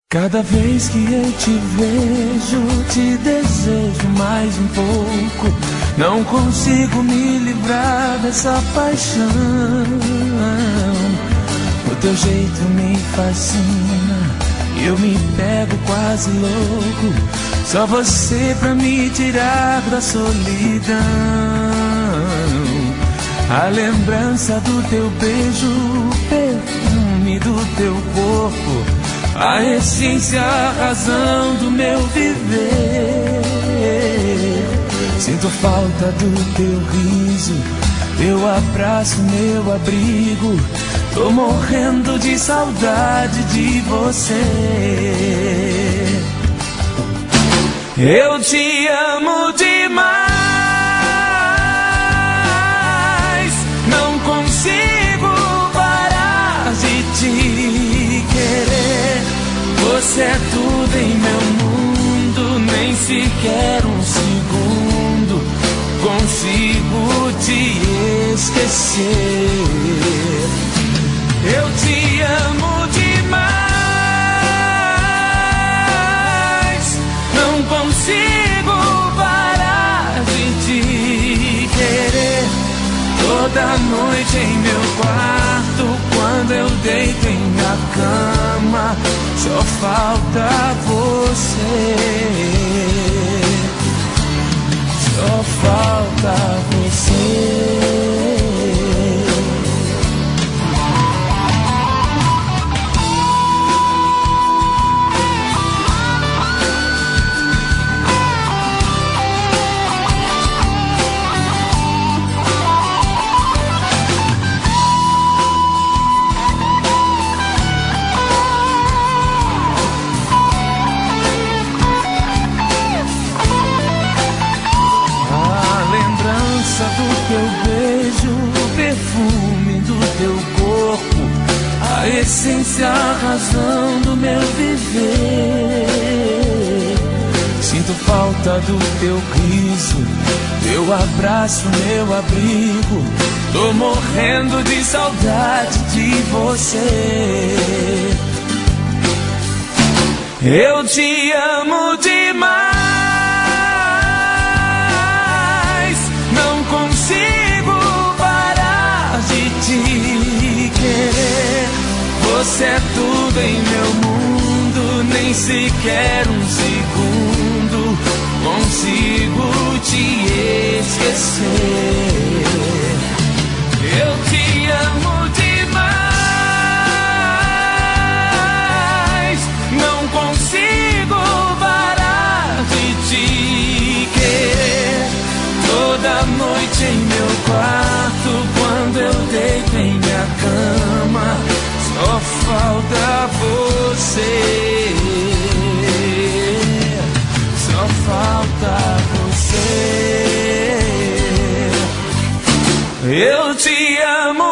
Cada vez que eu te vejo, te desejo mais um pouco. Não consigo me livrar dessa paixão. O teu jeito me fascina, eu me pego quase louco. Só você pra me tirar da solidão. A lembrança do teu beijo, o perfume do teu corpo, a essência, a razão do meu viver. Sinto falta do teu riso, teu abraço, meu abrigo. Tô morrendo de saudade de você. Eu te amo demais, não consigo parar de te querer. Você é tudo em meu mundo, nem sequer um segundo consigo te esquecer. Eu te amo demais, não consigo parar de te querer. Toda noite em meu quarto, quando eu deito em minha cama, só falta você, só falta você. Do teu beijo, o perfume do teu corpo, a essência, a razão do meu viver. Sinto falta do teu riso, teu abraço, meu abrigo. Tô morrendo de saudade de você. Eu te amo demais, você é tudo em meu mundo, nem sequer um segundo consigo te esquecer. Eu te amo demais, não consigo parar de te querer. Toda noite em meu quarto, quando eu deito em minha cama, só falta você, só falta você. Eu te amo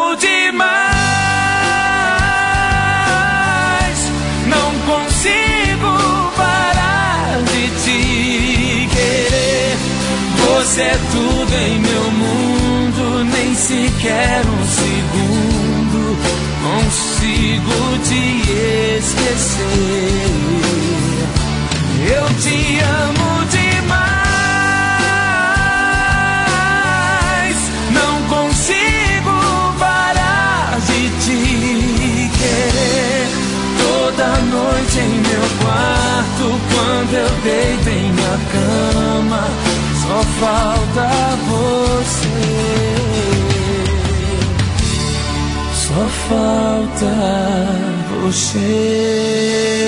demais, não consigo parar de te querer. Você é tudo em meu mundo, nem sequer um segundo consigo te esquecer. Eu te amo demais, não consigo parar de te querer. Toda noite em meu quarto, quando eu deito em minha cama, só falta você, só falta você.